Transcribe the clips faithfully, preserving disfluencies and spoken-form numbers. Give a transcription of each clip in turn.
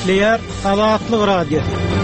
Gepleyer Azatlyk Radio.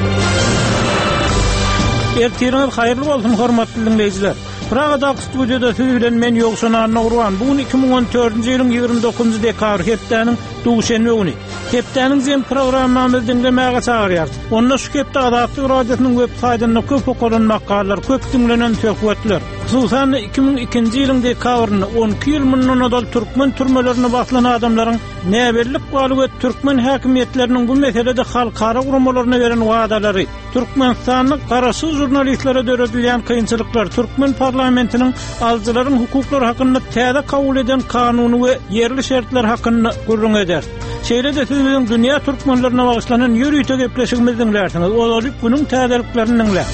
Ertiriniz hayırlı bolsun hormatly dinleyijiler. Pragada studiyada siz bilen men Ýogşan Nurwan. Bugün iki bin on dördünji ýylyň ýygrimi dokuzunjy dekabr hepdeniň duşanby güni. Hepdeniň jem programmamyzy dinlemäge çagyrýar. Onda şu hepde Azatlyk Radiosynyň websaýtyna köp okulan makallar, köp dinlenen söhbetler. Hususan iki bin ikinji ýylyň dekabrynda on iki ýyl mundan odal türkmen türmelerini baslanan adamlaryň näberlik baly we türkmen häkimetleriniň bu meselede halkara gurumalaryna beren wagdalary, Türkmenistanyň garaşy jurnalistlere döredilýän kynçylyklar, türkmen parlamentiniň alçylaryň hukuklary hakynda täze kabul eden kanuny we yerli şertler hakynda gurrun eder. Şeýle-de siz bilen dünýä türkmenlerine bagyşlanan ýürüýte gepleşigimizi dinlersiňiz. Olaryp bunyň täzeliklerini dinler.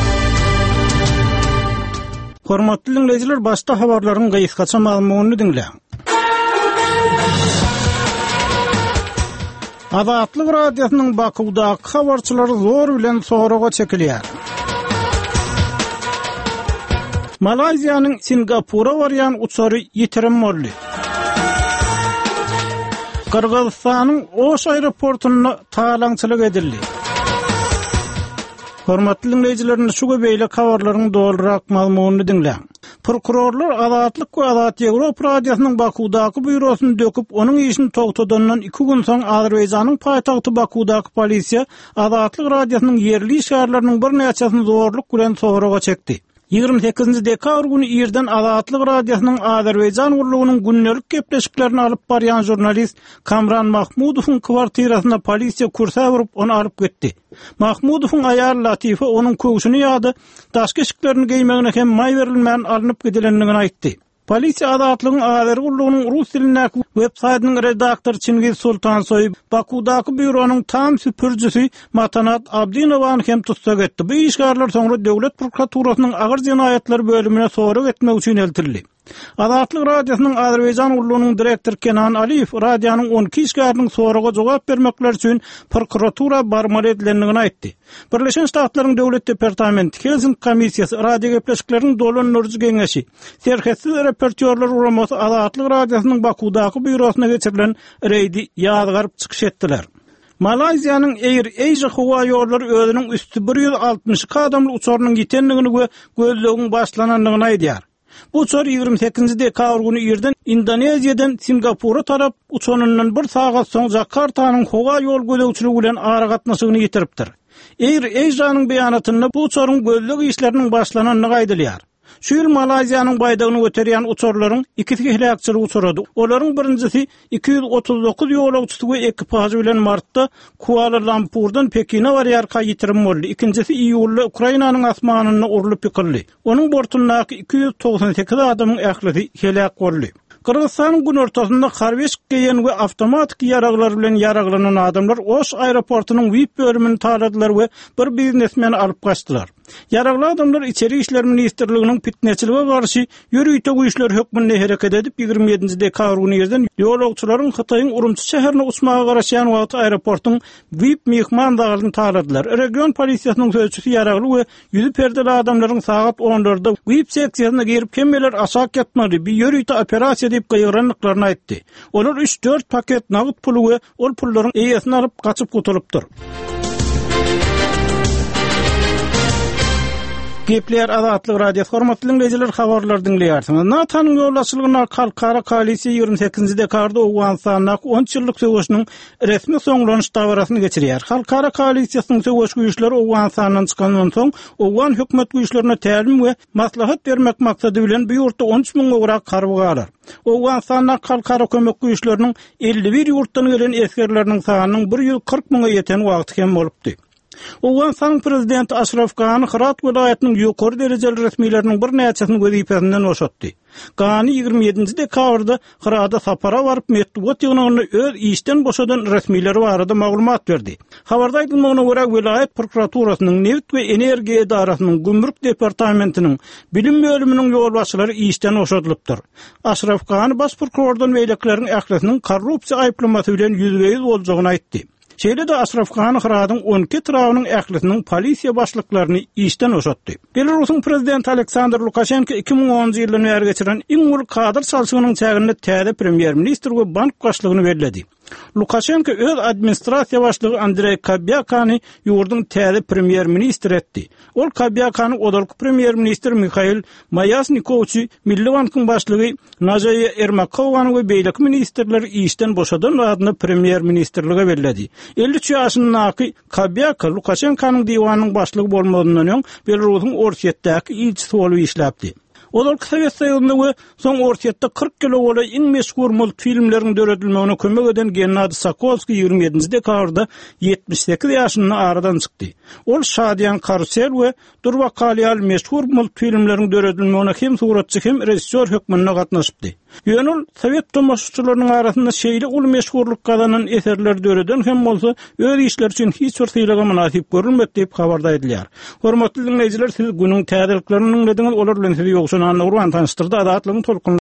Hormatly dinleyijiler, başda habarlaryň gaýyskaça maglumatyny dinleýän. Azatlyk Radiosynyň Bakuwdaky habarçylary zor bilen soraga çekilýär. Malayziýanyň Singapura barýan uçary ýitirim boldy. Kırgızstanyň Oş aeroportuny talaňçylyk edildi. Hormatly dinleyijiler, şu beýle habarlaryň doldurak maglumatyny dinleýän. Prokurorlar Azatlyk we Azat Ýewropa Radiosynyň Bakuwdaky bürosyny döküp, onuň işini togtadandan iki gün soň Azerbaýjanyň paýtagty Bakuwdaky polisiýa Azatlyk Radiosynyň yerli şäherläriniň bir näçesini zorluk bilen soraga çekdi. ýygrimi sekizinji dekabr güni ýerden Azatlyk Radiosynyň Azerbaýjan gurulugynyň günnelik gepleşiklerini alyp barýan jurnalist Kamran Mahmudowyň kwartirasyna polisiýa kursa burup onu alyp gitdi. Mahmudowyň aýar Latifa onuň köşüni ýady, daşky eşiklerini geýmegine hem maý berilmän alınıp gidilendigini aýtdy. Polisiýa Azatlygyň Azer gurulugynyň rus dilindäki websaýtynyň redaktory Çingiz Sultansoy Bakuwdaky büronyň tam süpürjüsi Matanat Abdinowaň hem tutsak etdi. Bu işgärler soňra döwlet prokuraturasynyň agyr jenaýatlar bölümine sorak etmek üçin eltirildi. Azatlyk Radiosynyň Azerbaýjan gurulugynyň direktory Kenan Aliýew radionyň on iki işgäriniň soraga jogap bermekler üçin prokuratura barmaly edilendigini aýtdy. Birleşen Ştatlaryň döwlet departamenti Helsinki komissiýasy radio gepleşikleriniň dolanýarjy geňeşi serhetsiz reportyorlar uramasy Azatlyk Radiosynyň Bakuwdaky bürosuna geçirilen reýdi ýazgaryp çykyş etdiler. Malayziýanyň Air Asia howa ýollary özüniň üstü bir ýüz altmış adamly uçarynyň ýetenligini we gözlegiň başlanandygyny aýdýar. Bu uçar ýygrimi sekizinji dekabr güni ýerden Indoneziýadan Singapura tarap uçanyndan bir sagat soň Jakartanyň howa ýol gödäwçiligi bilen ara gatnaşygyny ýitiripdir. Air Asia'nyň beýanatynda bu uçaryň gözlegi işleriniň başlanandygy aýdylýar. Şu ýyl Malayziýanyň baýdagyny göterýän uçarlaryň ikisi hilakçylygy uçurady. Olaryň birinjisi iki ýüz otuz dokuz ýolagçysy we ekipaji bilen martda Kuala Lumpurdan Pekine barýarka ýitirim boldy. İkincisi iýulda Ukrainanyň asmanyna urulyp ýykyldy. Onuň bortundaky iki ýüz togsan sekiz adamyň ählisi helak boldy. Kırgızstanyň gün ortasynda harbeşik geýen we awtomatik ýaraglar bilen ýaraglanan adamlar Oş aeroportunyň W I P bölümini taladylar we bir biznesmeni alyp gaçdylar. Yaragly adamlar içeri işler ministrliginiň fitneçilige garşy ýürüýte güýçler hökmünde hereket edip ýygrimi ýedinji dekabr güni ýerden ýolagçylaryň Hytaýyň Urumçy şäherine uçmaga garaşýan wagt aeroportuň W I P mehman dagyny taladylar. Region polisiýasynyň sözçüsi yaragly we ýüzi perdeli adamlaryň sagat on dörtde W I P seksiýasyna girip kemmeler aşak ýatmady, bir ýürüýte operasiýa diýip gaýranlyklaryny aýtdy. Olar üç dört paket nagyt puly we ol pullaryň eýesini alyp gaçyp gutulypdyr. Gepler Azatlyk Radiosyny hormatly dinleyijiler, habarlar dinleýärsiňiz. NATO'nyň ýoldaşlygyna halkara koalisiýa ýygrimi sekizinji dekabrda Owganstanyň on ýyllyk söwüşiniň resmi soňlanyş dawrasyny geçirýär. Halkara koalisiýasynyň söwüş güýçleri Owganstanyň çykandan soň Owgan hökümet güýçlerine tälim we maslahat bermek maksady bilen bu ýurtda on üç miň gowrak garby galar. Owganstanyň halkara kömek güýçleriniň elli bir ýurtdan gelen eskerleriniň sanynyň bir ýüz kırk miňe ýeten wagty hem bolupdy. Owganstanyň prezidenti Ashraf Ghani Herat welaýatynyň ýokary derejeli resmiýetleriniň bir näçesini wezipesinden boşatdy. Ghani ýygrimi ýedinji dekabrda Herata sapara baryp medeniýet ýygynyny öz işden boşadan resmiýetleri barada maglumat berdi. Habarda aýdylmagyna görä welaýat prokuraturasynyň Neft we Energiýa idarasynyň Gümrük departamentiniň bilim bölüminiň ýolbaşçylary işden boşadylypdyr. Ashraf Ghani baş prokurordan beýlekleriň ählesiniň korrupsiýa aýplamasy bilen ýüzbeýiz boljagyny aýtdy. Şeýle-de Ashraf Ghani Hyranyň on iki trawynyň ählesiniň polisiýa başlyklaryny işden boşatdy. Belarusyň prezidenti Aleksandr Lukashenko iki bin onunji ýyldan beri geçiren iň uly kadr çalşygynyň çäginde täze premier ministr we bank başlygyny bellädi. Lukashenko öz administrasiya başlygy Andrey Kobyakany ýurdun täze premier ministr etdi. Ol Kobyakany odalky premier ministr Mikhail Mayasnikowiç, Milli Bankyň başlygy Najaya Ermakowany we beýleki ministrler işden boşadan adyny premier ministrlige berledi. elli üç ýaşyndaky Kobyaka Lukashenkonyň diwanynyň başlygy bolmadygyndan öň Belarusyň Orsiýetdäki ilçisi bolup işläpdi. Olar Sowet Soýuzyny we soň Orsiýetde kırk kilo bola iň meşhur multfilmleriň döredilmegine kömek eden Gennady Sokolsky ýygrimi ýedinji dekabrda ýetmiş sekiz ýaşynda aradan çykdy. Ol Şadiyan Karusel we Durbakaliyal meşhur multfilmleriň döredilmegine hem suratçy hem rejissor hökmünde gatnaşypdy. Ýönül Sowet tomoşçylarynyň arasynda şeýle uly meşhurlyk gazanan eserler döreden hem bolsa öz işler üçin hiç bir syýlaga münasip görülmedi diýip habarda edilýär. Hormatly dinleýijiler, siz günüň täzeliklerini dinlediňiz, olar bilen sizi ýogşan anly urban tanıştyrdy. Adatlygyň tolkun